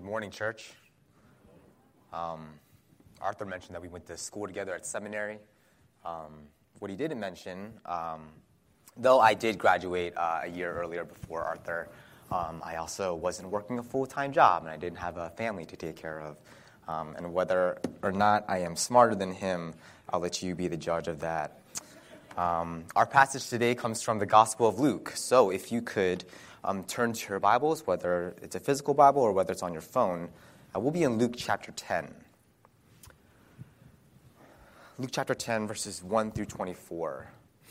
Good morning, church. Arthur mentioned that we went to school together at seminary. What he didn't mention, though I did graduate a year earlier before Arthur, I also wasn't working a full-time job, and I didn't have a family to take care of. And whether or not I am smarter than him, I'll let you be the judge of that. Our passage today comes from the Gospel of Luke. So if you could turn to your Bibles, whether it's a physical Bible or whether it's on your phone, we'll be in Luke chapter 10. Luke chapter 10, verses 1 through 24.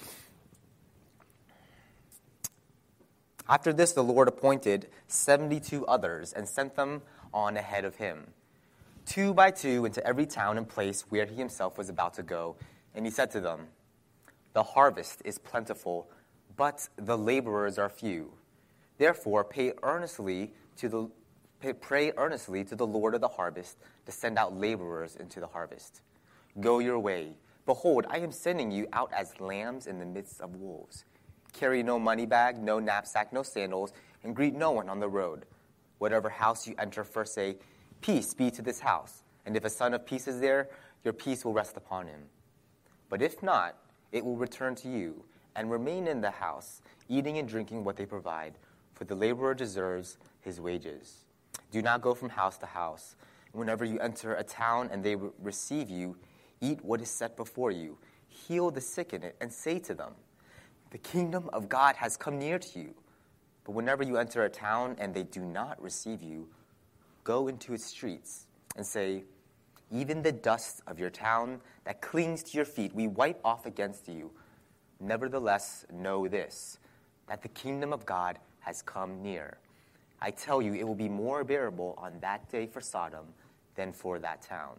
After this, the Lord appointed 72 others and sent them on ahead of him, 2 by 2, into every town and place where he himself was about to go. And he said to them, "The harvest is plentiful, but the laborers are few. Therefore, pray earnestly to the Lord of the harvest to send out laborers into the harvest. Go your way. Behold, I am sending you out as lambs in the midst of wolves. Carry no money bag, no knapsack, no sandals, and greet no one on the road. Whatever house you enter, first say, 'Peace be to this house.' And if a son of peace is there, your peace will rest upon him. But if not, it will return to you, and remain in the house, eating and drinking what they provide, for the laborer deserves his wages. Do not go from house to house. Whenever you enter a town and they receive you, eat what is set before you, heal the sick in it, and say to them, 'The kingdom of God has come near to you.' But whenever you enter a town and they do not receive you, go into its streets and say, 'Even the dust of your town that clings to your feet we wipe off against you. Nevertheless, know this, that the kingdom of God has come near. I tell you, it will be more bearable on that day for Sodom than for that town.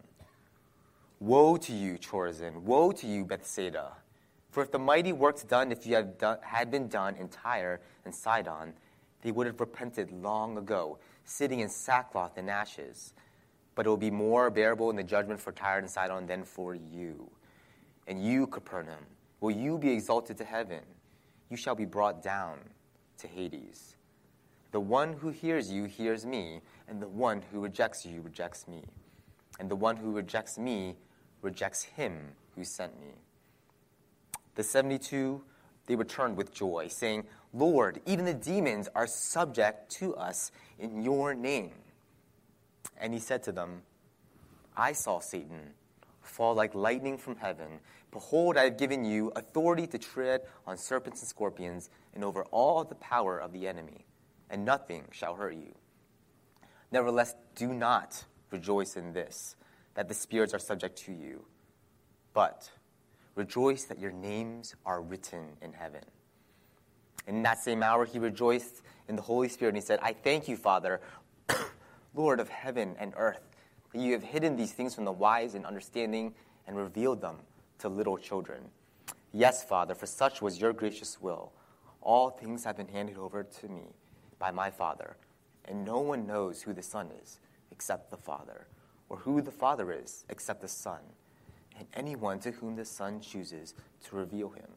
Woe to you, Chorazin! Woe to you, Bethsaida! For if the mighty works done, if you had been done in Tyre and Sidon, they would have repented long ago, sitting in sackcloth and ashes. But it will be more bearable in the judgment for Tyre and Sidon than for you. And you, Capernaum, will you be exalted to heaven? You shall be brought down to Hades. The one who hears you hears me, and the one who rejects you rejects me. And the one who rejects me rejects him who sent me." The 72, they returned with joy, saying, "Lord, even the demons are subject to us in your name." And he said to them, "I saw Satan fall like lightning from heaven. Behold, I have given you authority to tread on serpents and scorpions and over all the power of the enemy, and nothing shall hurt you. Nevertheless, do not rejoice in this, that the spirits are subject to you, but rejoice that your names are written in heaven." In that same hour he rejoiced in the Holy Spirit, and he said, "I thank you, Father, Lord of heaven and earth, that you have hidden these things from the wise and understanding and revealed them to little children. Yes, Father, for such was your gracious will. All things have been handed over to me by my Father, and no one knows who the Son is except the Father, or who the Father is except the Son, and anyone to whom the Son chooses to reveal him."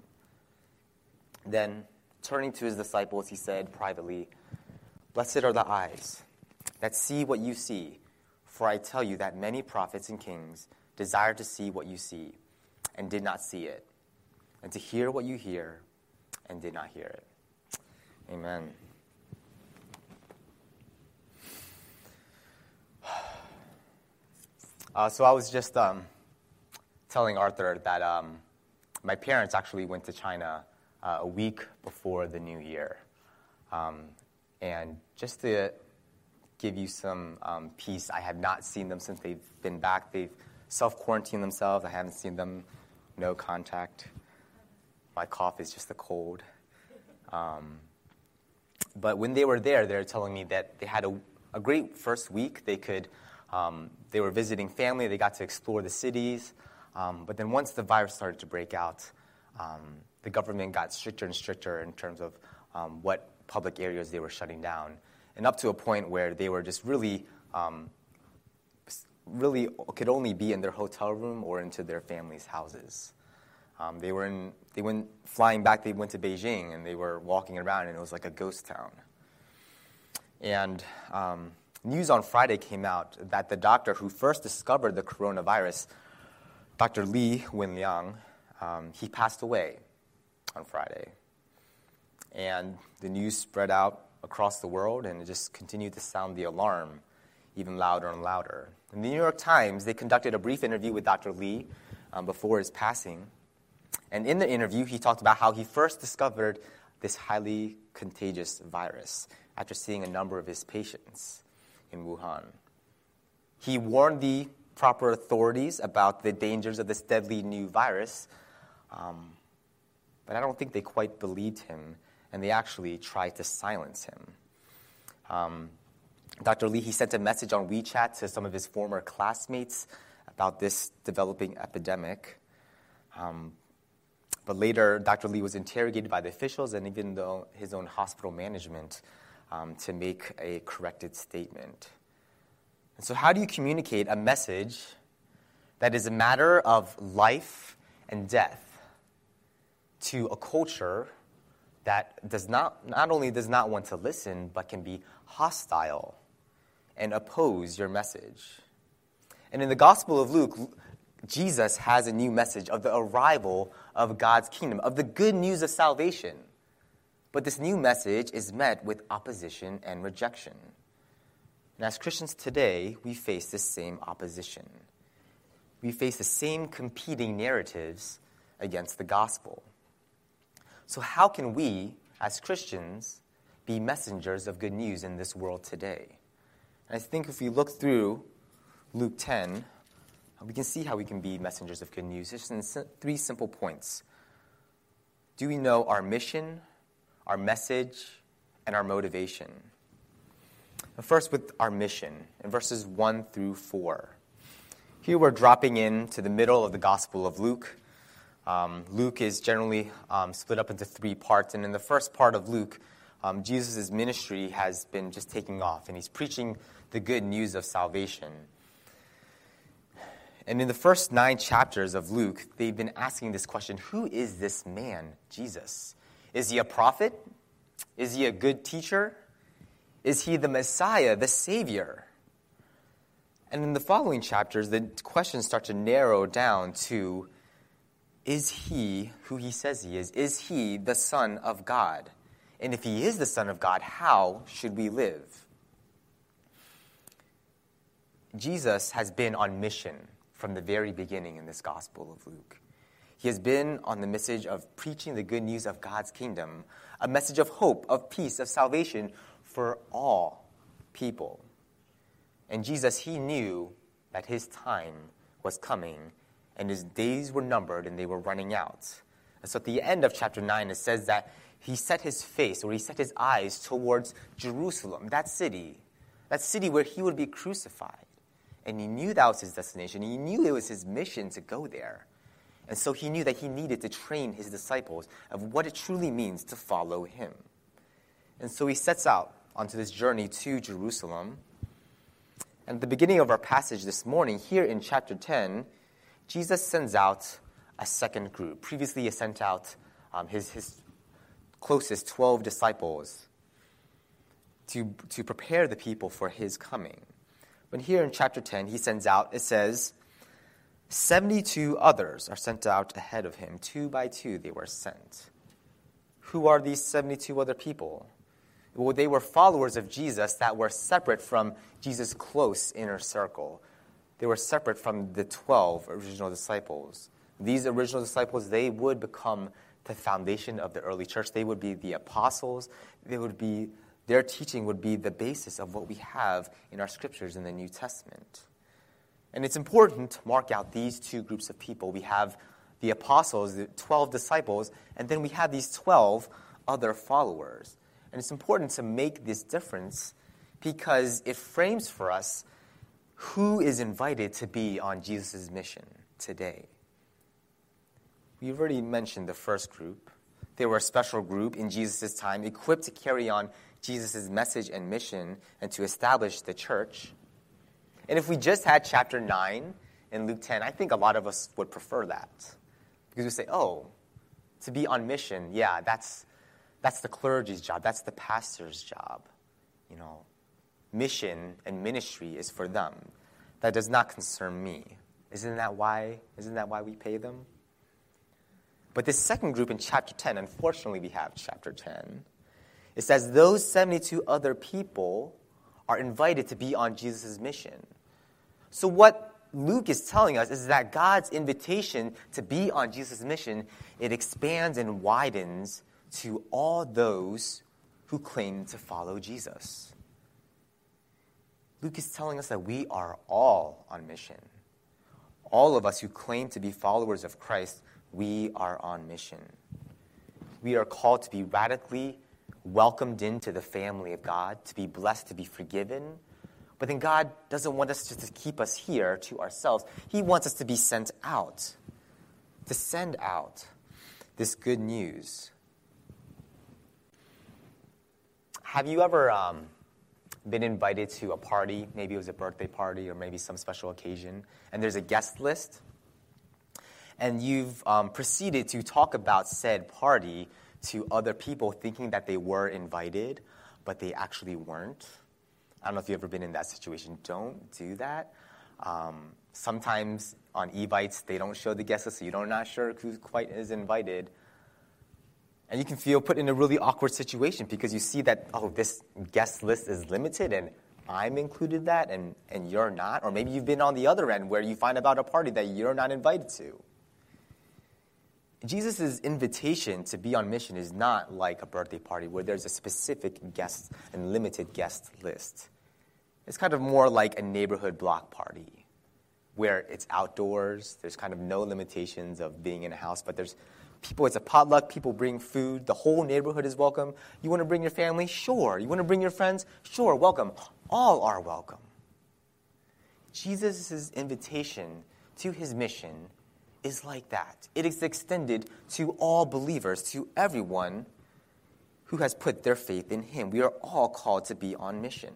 Then, turning to his disciples, he said privately, "Blessed are the eyes that see what you see, for I tell you that many prophets and kings desired to see what you see, and did not see it, and to hear what you hear, and did not hear it." Amen. So I was just telling Arthur that my parents actually went to China a week before the new year. And just to give you some peace, I have not seen them since they've been back. They've self-quarantined themselves. I haven't seen them. No contact. My cough is just a cold. But when they were there, they were telling me that they had a great first week. They were visiting family. They got to explore the cities. But then once the virus started to break out, the government got stricter and stricter in terms of what public areas they were shutting down, and up to a point where they were just really could only be in their hotel room or into their families' houses. They went flying back. They went to Beijing, and they were walking around, and it was like a ghost town. And news on Friday came out that the doctor who first discovered the coronavirus, Dr. Li Wenliang, he passed away on Friday. And the news spread out across the world, and it just continued to sound the alarm even louder and louder. In the New York Times, they conducted a brief interview with Dr. Li before his passing. And in the interview, he talked about how he first discovered this highly contagious virus after seeing a number of his patients in Wuhan. He warned the proper authorities about the dangers of this deadly new virus, but I don't think they quite believed him, and they actually tried to silence him. Dr. Li, he sent a message on WeChat to some of his former classmates about this developing epidemic. But later, Dr. Li was interrogated by the officials and even his own hospital management to make a corrected statement. And so how do you communicate a message that is a matter of life and death to a culture that not only does not want to listen, but can be hostile and oppose your message? And in the Gospel of Luke, Jesus has a new message of the arrival of God's kingdom, of the good news of salvation. But this new message is met with opposition and rejection. And as Christians today, we face this same opposition. We face the same competing narratives against the gospel. So how can we, as Christians, be messengers of good news in this world today? And I think if we look through Luke 10, we can see how we can be messengers of good news. Just in 3 simple points. Do we know our mission, our message, and our motivation? First, with our mission, in verses 1 through 4. Here we're dropping into the middle of the Gospel of Luke. Luke is generally split up into 3 parts, and in the first part of Luke, Jesus' ministry has been just taking off, and he's preaching the good news of salvation. And in the first 9 chapters of Luke, they've been asking this question: who is this man, Jesus? Is he a prophet? Is he a good teacher? Is he the Messiah, the Savior? And in the following chapters, the questions start to narrow down to, is he who he says he is? Is he the Son of God? And if he is the Son of God, how should we live? Jesus has been on mission from the very beginning in this Gospel of Luke. He has been on the message of preaching the good news of God's kingdom, a message of hope, of peace, of salvation for all people. And Jesus, he knew that his time was coming and his days were numbered and they were running out. And so at the end of chapter 9, it says that he set his face, or he set his eyes towards Jerusalem, that city where he would be crucified. And he knew that was his destination. He knew it was his mission to go there. And so he knew that he needed to train his disciples of what it truly means to follow him. And so he sets out onto this journey to Jerusalem. And at the beginning of our passage this morning, here in chapter 10, Jesus sends out a second group. Previously, he sent out his closest 12 disciples to prepare the people for his coming. But here in chapter 10, he sends out, it says, 72 others are sent out ahead of him. 2 by 2 they were sent. Who are these 72 other people? Well, they were followers of Jesus that were separate from Jesus' close inner circle. They were separate from the 12 original disciples. These original disciples, they would become the foundation of the early church. They would be the apostles. Their teaching would be the basis of what we have in our scriptures in the New Testament. And it's important to mark out these 2 groups of people. We have the apostles, the 12 disciples, and then we have these 12 other followers. And it's important to make this difference because it frames for us who is invited to be on Jesus' mission today. We've already mentioned the first group. They were a special group in Jesus' time, equipped to carry on Jesus' message and mission and to establish the church. And if we just had chapter 9 in Luke 10, I think a lot of us would prefer that. Because we say, to be on mission, that's the clergy's job. That's the pastor's job. mission and ministry is for them. That does not concern me. Isn't that why we pay them? But this second group in chapter 10, unfortunately we have chapter 10, it says those 72 other people are invited to be on Jesus' mission. So what Luke is telling us is that God's invitation to be on Jesus' mission, it expands and widens to all those who claim to follow Jesus. Luke is telling us that we are all on mission. All of us who claim to be followers of Christ, we are on mission. We are called to be radically welcomed into the family of God, to be blessed, to be forgiven. But then God doesn't want us just to keep us here to ourselves. He wants us to be sent out, to send out this good news. Have you ever been invited to a party? Maybe it was a birthday party or maybe some special occasion, and there's a guest list, and you've proceeded to talk about said party to other people thinking that they were invited, but they actually weren't. I don't know if you've ever been in that situation. Don't do that. Sometimes on Evites, they don't show the guest list, so you're not sure who quite is invited. And you can feel put in a really awkward situation because you see that, oh, this guest list is limited and I'm included that and you're not. Or maybe you've been on the other end where you find about a party that you're not invited to. Jesus' invitation to be on mission is not like a birthday party where there's a specific guest and limited guest list. It's kind of more like a neighborhood block party where it's outdoors. There's kind of no limitations of being in a house, but there's people, it's a potluck. People bring food. The whole neighborhood is welcome. You want to bring your family? Sure. You want to bring your friends? Sure, welcome. All are welcome. Jesus' invitation to his mission is like that. It is extended to all believers, to everyone who has put their faith in him. We are all called to be on mission.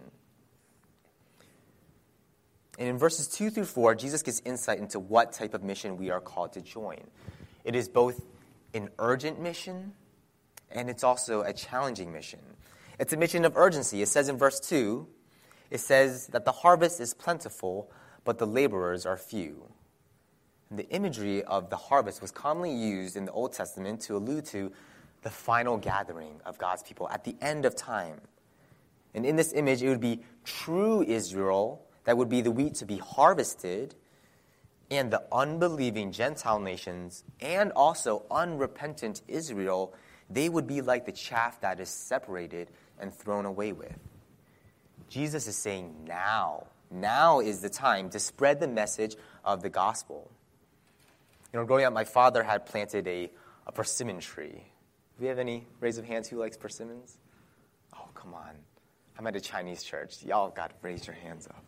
And in verses 2 through 4, Jesus gives insight into what type of mission we are called to join. It is both an urgent mission and it's also a challenging mission. It's a mission of urgency. It says in verse 2, it says that the harvest is plentiful, but the laborers are few. And the imagery of the harvest was commonly used in the Old Testament to allude to the final gathering of God's people at the end of time. And in this image, it would be true Israel that would be the wheat to be harvested, and the unbelieving Gentile nations and also unrepentant Israel, they would be like the chaff that is separated and thrown away with. Jesus is saying now is the time to spread the message of the gospel. You know, growing up, my father had planted a persimmon tree. Do we have any raise of hands who likes persimmons? Oh, come on. I'm at a Chinese church. Y'all got to raise your hands up.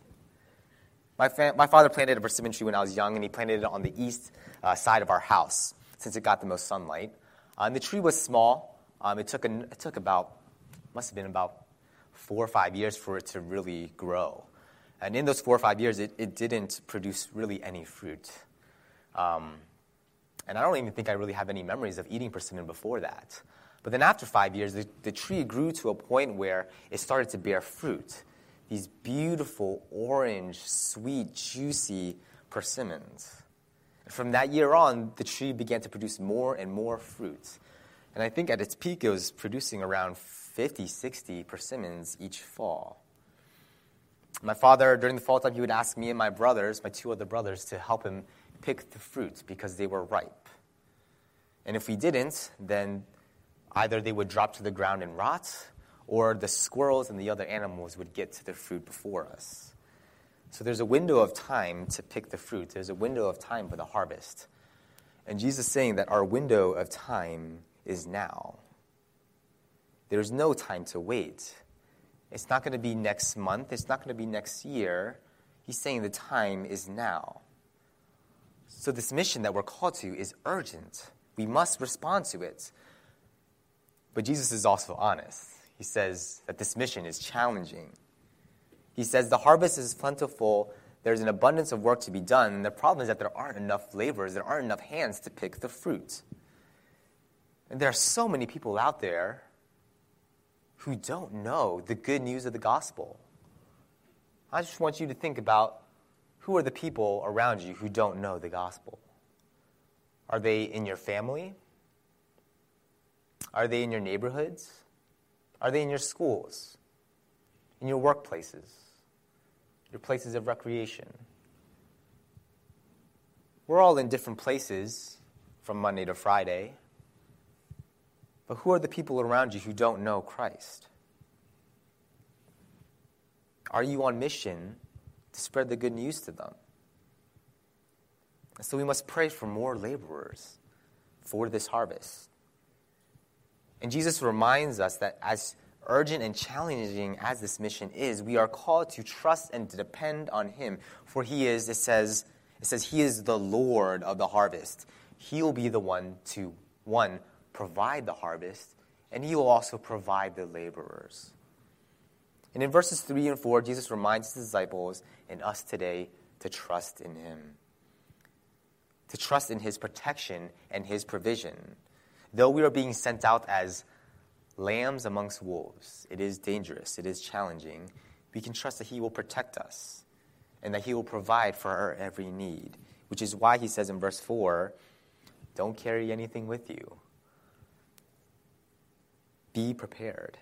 My father planted a persimmon tree when I was young, and he planted it on the east side of our house since it got the most sunlight. And the tree was small. It took about 4 or 5 years for it to really grow. And in those 4 or 5 years, it didn't produce really any fruit. And I don't even think I really have any memories of eating persimmon before that. But then after 5 years, the tree grew to a point where it started to bear fruit. These beautiful, orange, sweet, juicy persimmons. And from that year on, the tree began to produce more and more fruit. And I think at its peak, it was producing around 50, 60 persimmons each fall. My father, during the fall time, he would ask me and my brothers, my 2 other brothers, to help him pick the fruit because they were ripe. And if we didn't, then either they would drop to the ground and rot, or the squirrels and the other animals would get to the fruit before us. So there's a window of time to pick the fruit. There's a window of time for the harvest. And Jesus is saying that our window of time is now. There's no time to wait. It's not going to be next month. It's not going to be next year. He's saying the time is now. So this mission that we're called to is urgent. We must respond to it. But Jesus is also honest. He says that this mission is challenging. He says the harvest is plentiful. There's an abundance of work to be done. And the problem is that there aren't enough laborers. There aren't enough hands to pick the fruit. And there are so many people out there who don't know the good news of the gospel. I just want you to think about who are the people around you who don't know the gospel. Are they in your family? Are they in your neighborhoods? Are they in your schools? In your workplaces? Your places of recreation? We're all in different places from Monday to Friday. But who are the people around you who don't know Christ? Are you on mission to spread the good news to them? And so we must pray for more laborers for this harvest. And Jesus reminds us that as urgent and challenging as this mission is, we are called to trust and to depend on him. For he is, it says he is the Lord of the harvest. He will be the one to, provide the harvest, and he will also provide the laborers. And in verses 3 and 4, Jesus reminds his disciples and us today to trust in him, to trust in his protection and his provision. Though we are being sent out as lambs amongst wolves, it is dangerous, it is challenging, we can trust that he will protect us and that he will provide for our every need, which is why he says in verse 4, don't carry anything with you. Be prepared.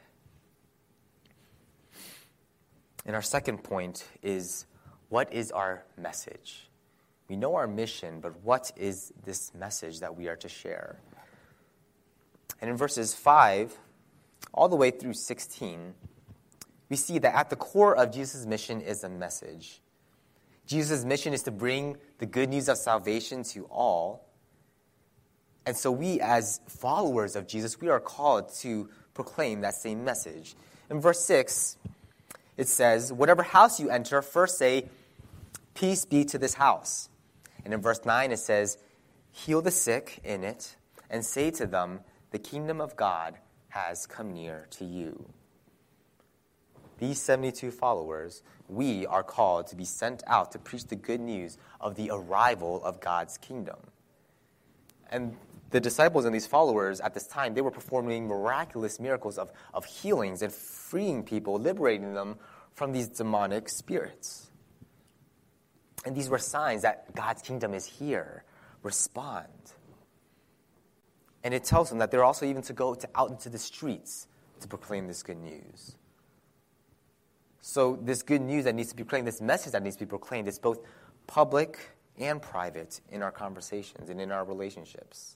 And our second point is, what is our message? We know our mission, but what is this message that we are to share? And in verses 5 all the way through 16, we see that at the core of Jesus' mission is a message. Jesus' mission is to bring the good news of salvation to all. And so we, as followers of Jesus, we are called to proclaim that same message. In verse 6, it says, whatever house you enter, first say, peace be to this house. And in verse 9, it says, heal the sick in it, and say to them, the kingdom of God has come near to you. These 72 followers, we are called to be sent out to preach the good news of the arrival of God's kingdom. And the disciples and these followers at this time, they were performing miraculous miracles of healings and freeing people, liberating them from these demonic spirits. And these were signs that God's kingdom is here. Respond. And it tells them that they're also even to go out into the streets to proclaim this good news. So this good news that needs to be proclaimed, this message that needs to be proclaimed, is both public and private in our conversations and in our relationships.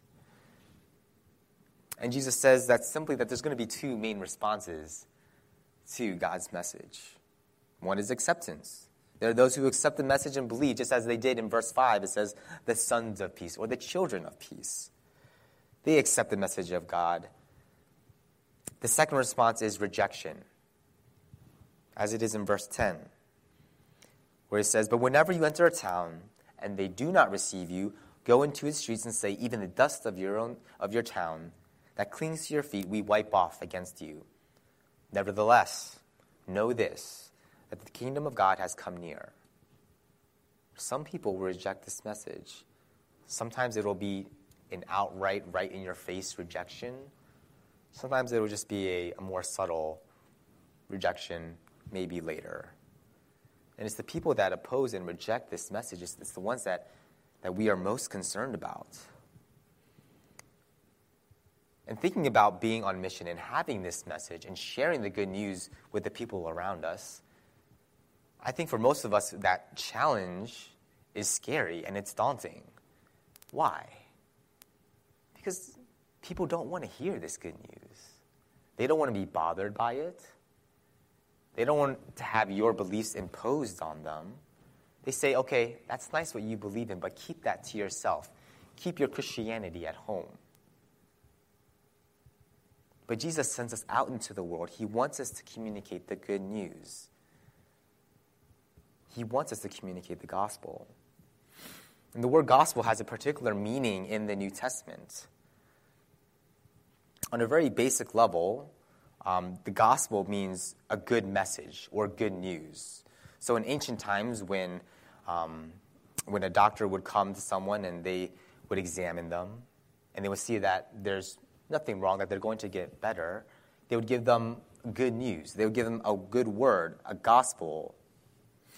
And Jesus says that simply that there's going to be two main responses to God's message. One is acceptance. There are those who accept the message and believe, just as they did in verse 5. It says, the sons of peace, or the children of peace. They accept the message of God. The second response is rejection, as it is in verse 10, where it says, but whenever you enter a town and they do not receive you, go into its streets and say, even the dust of your town that clings to your feet, we wipe off against you. Nevertheless, know this, that the kingdom of God has come near. Some people will reject this message. Sometimes it will be an outright, right-in-your-face rejection. Sometimes it will just be a more subtle rejection, maybe later. And it's the people that oppose and reject this message, it's the ones that we are most concerned about. And thinking about being on mission and having this message and sharing the good news with the people around us, I think for most of us that challenge is scary and it's daunting. Why? Because people don't want to hear this good news. They don't want to be bothered by it. They don't want to have your beliefs imposed on them. They say, okay, that's nice what you believe in, but keep that to yourself. Keep your Christianity at home. But Jesus sends us out into the world. He wants us to communicate the good news. He wants us to communicate the gospel. And the word gospel has a particular meaning in the New Testament. On a very basic level, the gospel means a good message or good news. So in ancient times, when a doctor would come to someone and they would examine them, and they would see that there's nothing wrong, that they're going to get better, they would give them good news. They would give them a good word, a gospel.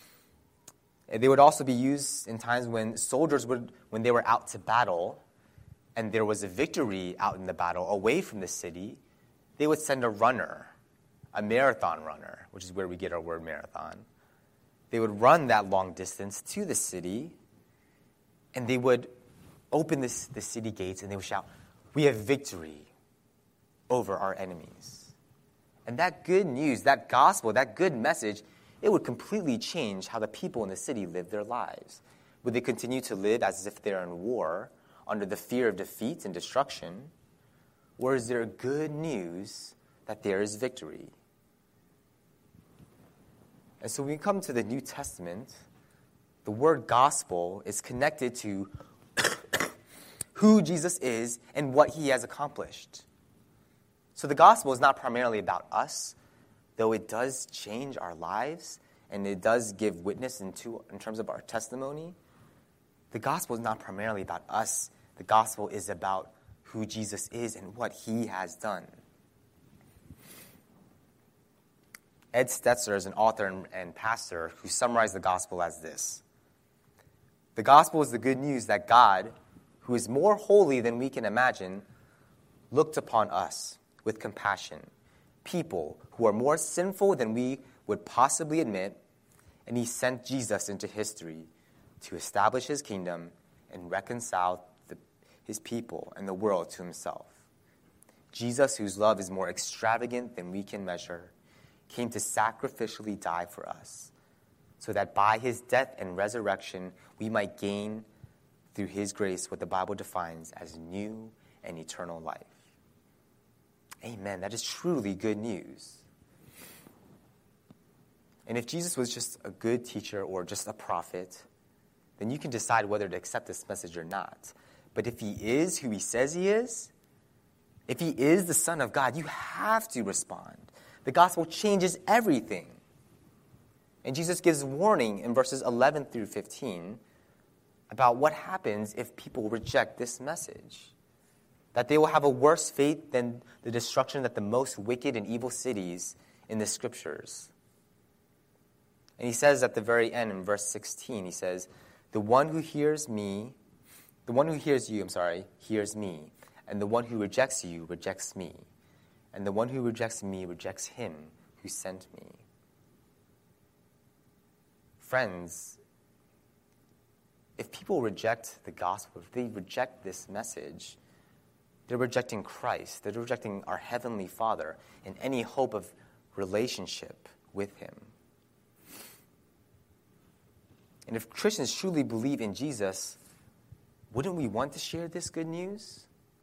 And they would also be used in times when soldiers when they were out to battle and there was a victory out in the battle away from the city, they would send a runner, a marathon runner, which is where we get our word marathon. They would run that long distance to the city, and they would open the city gates, and they would shout, "We have victory over our enemies." And that good news, that gospel, that good message, it would completely change how the people in the city lived their lives. Would they continue to live as if they're in war, under the fear of defeat and destruction? Or is there good news that there is victory? And so when we come to the New Testament, the word gospel is connected to who Jesus is and what he has accomplished. So the gospel is not primarily about us, though it does change our lives and it does give witness in terms of our testimony. The gospel is not primarily about us. The gospel is about who Jesus is and what he has done. Ed Stetzer is an author and pastor who summarized the gospel as this: the gospel is the good news that God, who is more holy than we can imagine, looked upon us with compassion, people who are more sinful than we would possibly admit, and he sent Jesus into history to establish his kingdom and reconcile his people and the world to himself. Jesus, whose love is more extravagant than we can measure, came to sacrificially die for us, so that by his death and resurrection we might gain through his grace what the Bible defines as new and eternal life. Amen. That is truly good news. And if Jesus was just a good teacher or just a prophet, then you can decide whether to accept this message or not. But if he is who he says he is, if he is the Son of God, you have to respond. The gospel changes everything. And Jesus gives warning in verses 11 through 15 about what happens if people reject this message. That they will have a worse fate than the destruction that the most wicked and evil cities in the scriptures. And he says at the very end in verse 16, he says, the one who hears you, hears me. And the one who rejects you rejects me. And the one who rejects me rejects him who sent me. Friends, if people reject the gospel, if they reject this message, they're rejecting Christ. They're rejecting our Heavenly Father and any hope of relationship with him. And if Christians truly believe in Jesus, wouldn't we want to share this good news?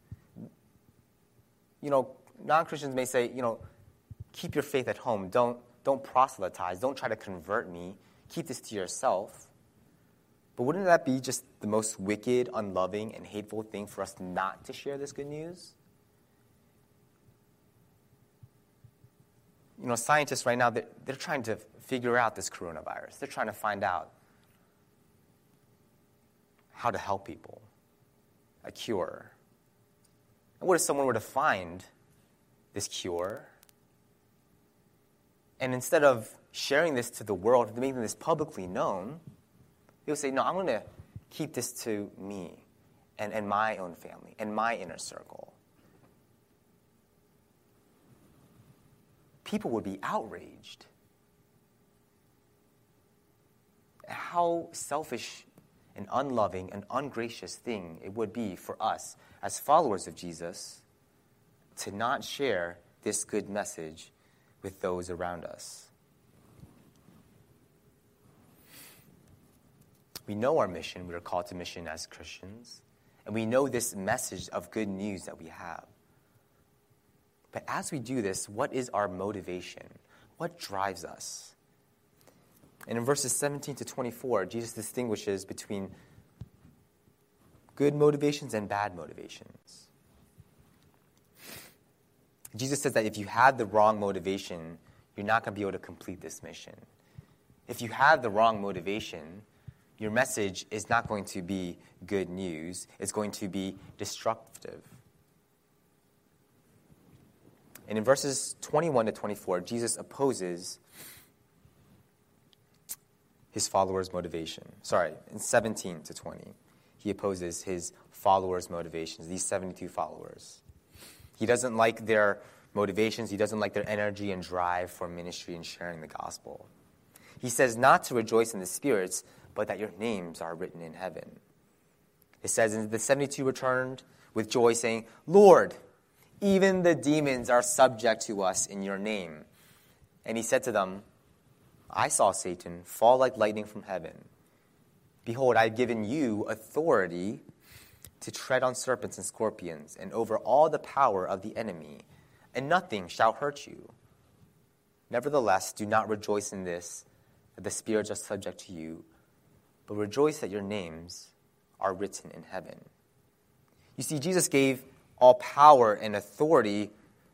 Non-Christians may say, keep your faith at home. Don't proselytize. Don't try to convert me. Keep this to yourself. But wouldn't that be just the most wicked, unloving, and hateful thing for us not to share this good news? Scientists right now, they're trying to figure out this coronavirus. They're trying to find out how to help people, a cure. And what if someone were to find this cure, and instead of sharing this to the world, making this publicly known, they would say, no, I'm going to keep this to me and my own family and my inner circle. People would be outraged. How selfish and unloving and ungracious thing it would be for us as followers of Jesus to not share this good message with those around us. We know our mission. We are called to mission as Christians. And we know this message of good news that we have. But as we do this, what is our motivation? What drives us? And in verses 17 to 24, Jesus distinguishes between good motivations and bad motivations. Jesus says that if you have the wrong motivation, you're not going to be able to complete this mission. If you have the wrong motivation, your message is not going to be good news. It's going to be destructive. And in verses 21 to 24, Jesus opposes his followers' motivation. In 17 to 20, he opposes his followers' motivations, these 72 followers. He doesn't like their motivations. He doesn't like their energy and drive for ministry and sharing the gospel. He says not to rejoice in the spirits, but that your names are written in heaven. It says, and the 72 returned with joy, saying, Lord, even the demons are subject to us in your name. And he said to them, I saw Satan fall like lightning from heaven. Behold, I have given you authority to tread on serpents and scorpions and over all the power of the enemy, and nothing shall hurt you. Nevertheless, do not rejoice in this, that the spirits are subject to you, but rejoice that your names are written in heaven. You see, Jesus gave all power and authority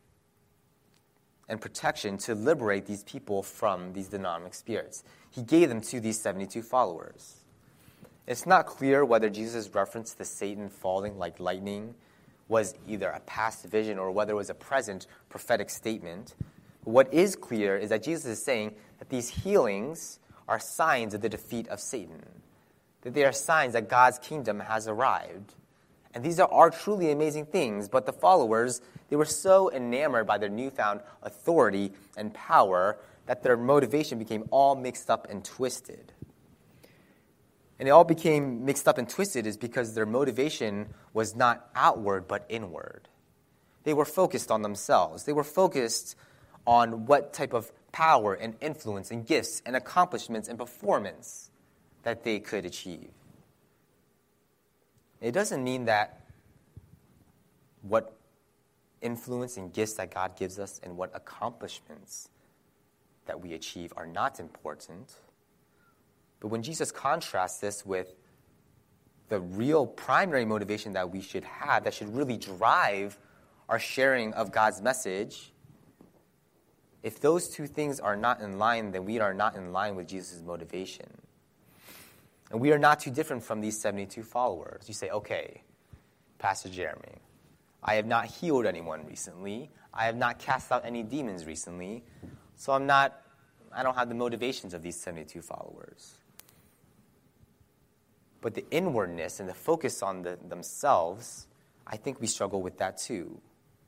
and protection to liberate these people from these demonic spirits. He gave them to these 72 followers. It's not clear whether Jesus' reference to Satan falling like lightning was either a past vision or whether it was a present prophetic statement. What is clear is that Jesus is saying that these healings are signs of the defeat of Satan, that they are signs that God's kingdom has arrived. And these are truly amazing things, but the followers, they were so enamored by their newfound authority and power that their motivation became all mixed up and twisted. And it all became mixed up and twisted is because their motivation was not outward but inward. They were focused on themselves. They were focused on what type of power and influence and gifts and accomplishments and performance that they could achieve. It doesn't mean that what influence and gifts that God gives us and what accomplishments that we achieve are not important. But when Jesus contrasts this with the real primary motivation that we should have, that should really drive our sharing of God's message, if those two things are not in line, then we are not in line with Jesus' motivation. And we are not too different from these 72 followers. You say, okay, Pastor Jeremy, I have not healed anyone recently. I have not cast out any demons recently. So I don't have the motivations of these 72 followers. But the inwardness and the focus on themselves, I think we struggle with that too.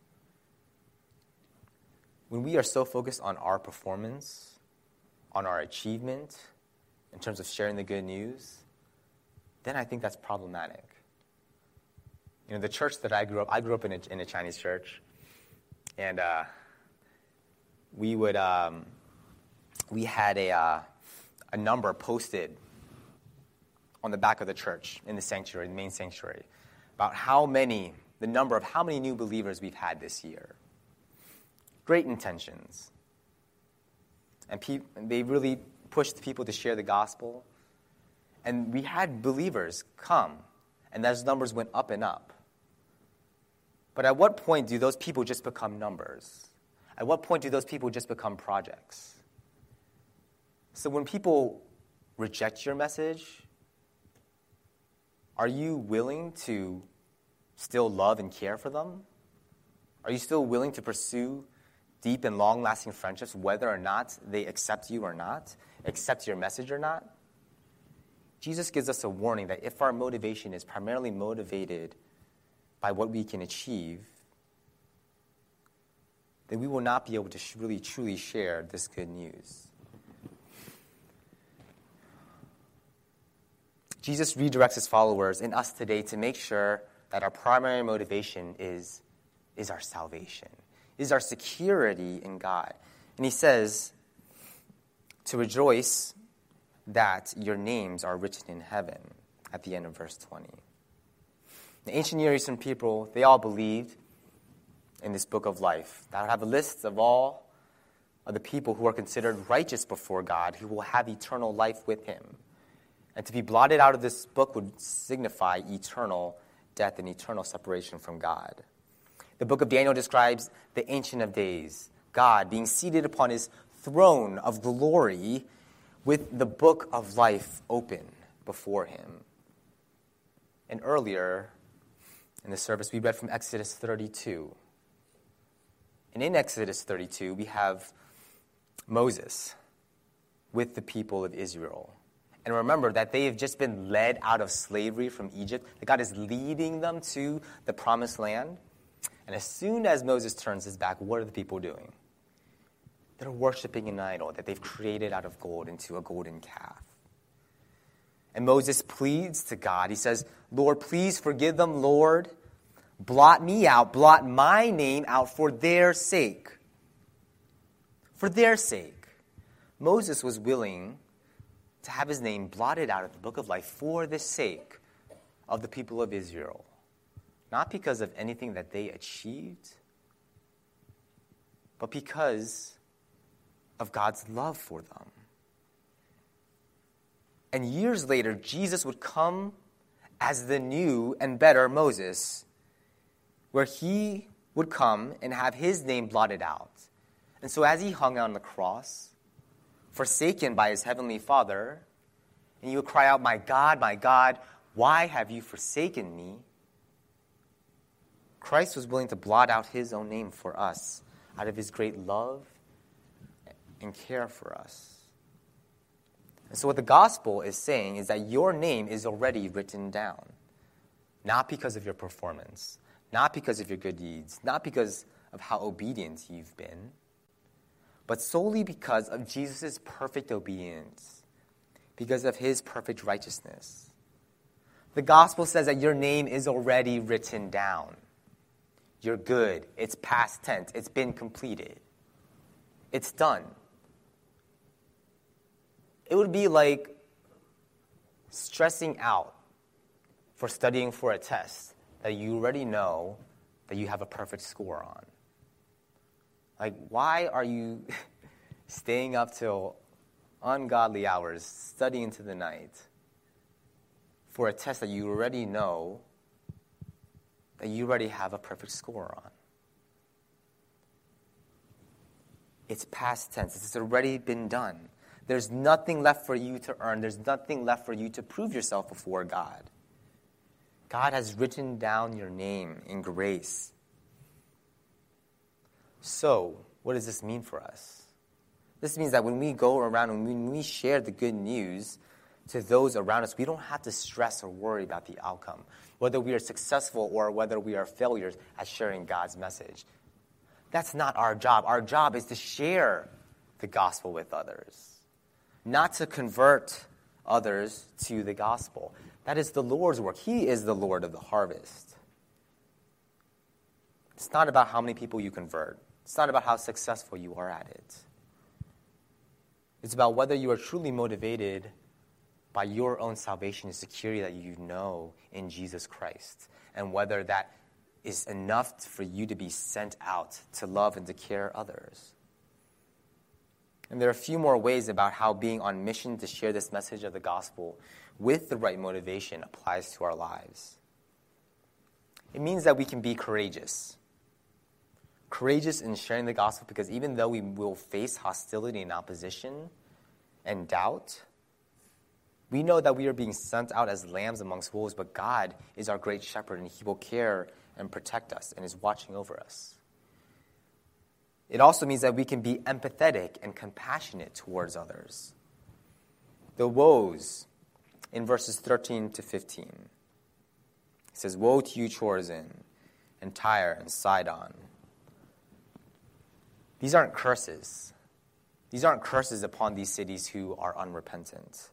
When we are so focused on our performance, on our achievement, in terms of sharing the good news, then I think that's problematic. You know, the church that I grew up in a Chinese church, and we had a number posted on the back of the church in the sanctuary, the main sanctuary, about the number of how many new believers we've had this year. Great intentions. And they really pushed people to share the gospel. And we had believers come, and those numbers went up and up. But at what point do those people just become numbers? At what point do those people just become projects? So when people reject your message, are you willing to still love and care for them? Are you still willing to pursue deep and long-lasting friendships, whether or not they accept you or not, accept your message or not? Jesus gives us a warning that if our motivation is primarily motivated by what we can achieve, then we will not be able to really truly share this good news. Jesus redirects his followers and us today to make sure that our primary motivation is our salvation, is our security in God. And he says to rejoice that your names are written in heaven at the end of verse 20. The ancient Near Eastern people, they all believed in this book of life. That would have a list of all of the people who are considered righteous before God, who will have eternal life with him. And to be blotted out of this book would signify eternal death and eternal separation from God. The book of Daniel describes the Ancient of Days, God being seated upon his throne of glory with the book of life open before him. And earlier in the service, we read from Exodus 32. And in Exodus 32, we have Moses with the people of Israel. And remember that they have just been led out of slavery from Egypt, that God is leading them to the promised land. And as soon as Moses turns his back, what are the people doing? They're worshiping an idol that they've created out of gold into a golden calf. And Moses pleads to God. He says, Lord, please forgive them, Lord. Blot me out, blot my name out for their sake. For their sake. Moses was willing to have his name blotted out of the book of life for the sake of the people of Israel. Not because of anything that they achieved, but because of God's love for them. And years later, Jesus would come as the new and better Moses, where he would come and have his name blotted out. And so as he hung on the cross, forsaken by his heavenly Father, and he would cry out, my God, why have you forsaken me? Christ was willing to blot out his own name for us out of his great love and care for us. And so what the gospel is saying is that your name is already written down, not because of your performance, not because of your good deeds, not because of how obedient you've been, but solely because of Jesus' perfect obedience, because of his perfect righteousness. The gospel says that your name is already written down. You're good. It's past tense. It's been completed. It's done. It would be like stressing out for studying for a test that you already know that you have a perfect score on. Like, why are you staying up till ungodly hours, studying into the night for a test that you already know that you already have a perfect score on? It's past tense. It's already been done. There's nothing left for you to earn. There's nothing left for you to prove yourself before God. God has written down your name in grace. So, what does this mean for us? This means that when we go around and when we share the good news to those around us, we don't have to stress or worry about the outcome, whether we are successful or whether we are failures at sharing God's message. That's not our job. Our job is to share the gospel with others, not to convert others to the gospel. That is the Lord's work. He is the Lord of the harvest. It's not about how many people you convert. It's not about how successful you are at it. It's about whether you are truly motivated by your own salvation and security that you know in Jesus Christ, and whether that is enough for you to be sent out to love and to care others. And there are a few more ways about how being on mission to share this message of the gospel with the right motivation applies to our lives. It means that we can be courageous. Courageous in sharing the gospel, because even though we will face hostility and opposition and doubt, we know that we are being sent out as lambs amongst wolves, but God is our great shepherd, and he will care and protect us and is watching over us. It also means that we can be empathetic and compassionate towards others. The woes in verses 13 to 15. It says, "Woe to you, Chorazin, and Tyre, and Sidon." These aren't curses. These aren't curses upon these cities who are unrepentant.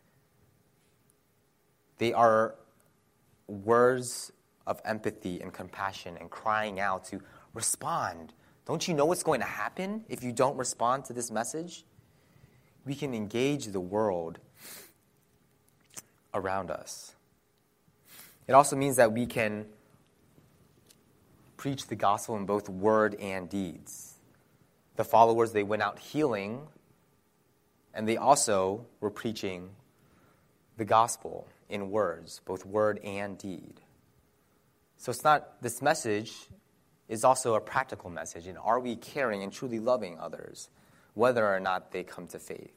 They are words of empathy and compassion and crying out to respond. Don't you know what's going to happen if you don't respond to this message? We can engage the world around us. It also means that we can preach the gospel in both word and deeds. The followers, they went out healing, and they also were preaching the gospel in words, both word and deed. So it's not, this message is also a practical message. And are we caring and truly loving others, whether or not they come to faith?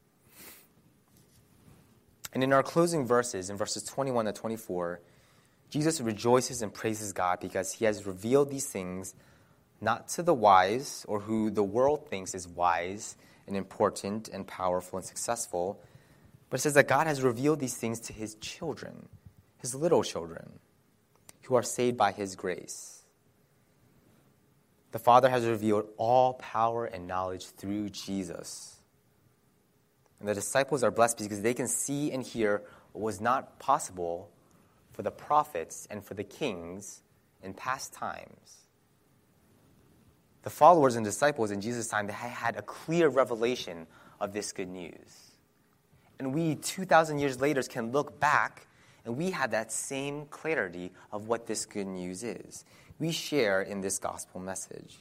And in our closing verses, in verses 21 to 24, Jesus rejoices and praises God because he has revealed these things not to the wise, or who the world thinks is wise and important and powerful and successful, But it says that God has revealed these things to his children, his little children, who are saved by his grace. The Father has revealed all power and knowledge through Jesus. And the disciples are blessed because they can see and hear what was not possible for the prophets and for the kings in past times. The followers and disciples in Jesus' time, they had a clear revelation of this good news. And we, 2,000 years later, can look back and we have that same clarity of what this good news is. We share in this gospel message.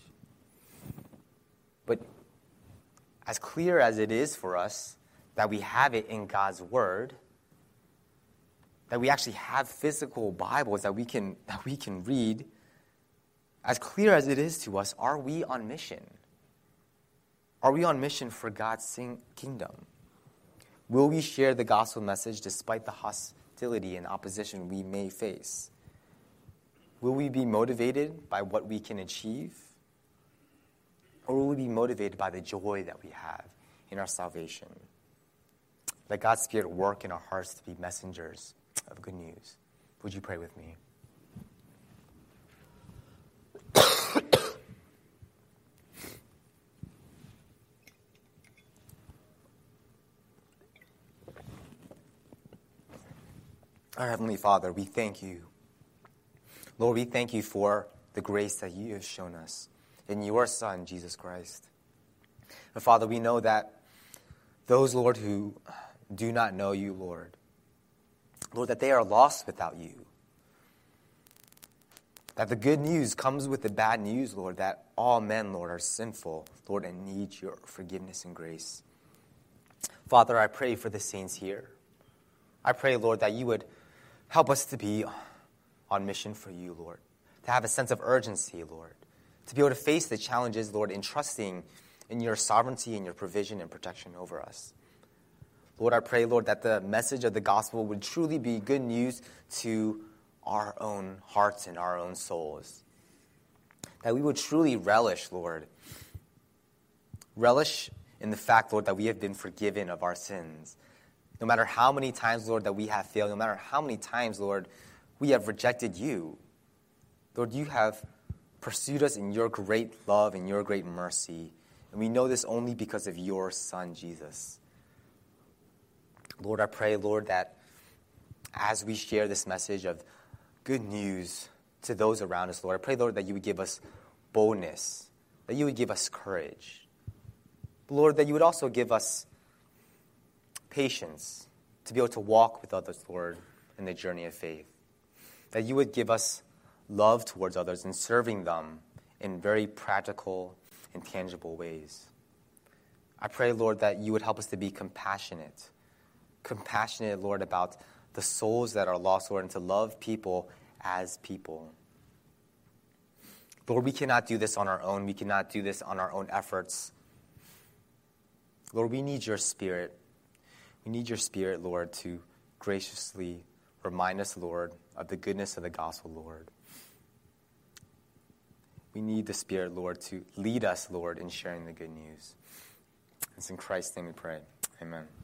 But as clear as it is for us that we have it in God's Word, that we actually have physical Bibles that we can read, as clear as it is to us, are we on mission? Are we on mission for God's kingdom? Will we share the gospel message despite the hostility and opposition we may face? Will we be motivated by what we can achieve? Or will we be motivated by the joy that we have in our salvation? Let God's Spirit work in our hearts to be messengers of good news. Would you pray with me? Our Heavenly Father, we thank you. Lord, we thank you for the grace that you have shown us in your Son, Jesus Christ. And Father, we know that those, Lord, who do not know you, Lord, that they are lost without you. That the good news comes with the bad news, Lord, that all men, Lord, are sinful, Lord, and need your forgiveness and grace. Father, I pray for the saints here. I pray, Lord, that you would help us to be on mission for you, Lord, to have a sense of urgency, Lord, to be able to face the challenges, Lord, in trusting in your sovereignty and your provision and protection over us. Lord, I pray, Lord, that the message of the gospel would truly be good news to our own hearts and our own souls. That we would truly relish, Lord, in the fact, Lord, that we have been forgiven of our sins. No matter how many times, Lord, that we have failed, no matter how many times, Lord, we have rejected you. Lord, you have pursued us in your great love and your great mercy. And we know this only because of your Son, Jesus. Lord, I pray, Lord, that as we share this message of good news to those around us, Lord, I pray, Lord, that you would give us boldness, that you would give us courage. Lord, that you would also give us patience to be able to walk with others, Lord, in the journey of faith. That you would give us love towards others and serving them in very practical and tangible ways. I pray, Lord, that you would help us to be compassionate, Lord, about the souls that are lost, Lord, and to love people as people. Lord, we cannot do this on our own. We cannot do this on our own efforts. Lord, we need your Spirit. We need your Spirit, Lord, to graciously remind us, Lord, of the goodness of the gospel, Lord. We need the Spirit, Lord, to lead us, Lord, in sharing the good news. It's in Christ's name we pray. Amen.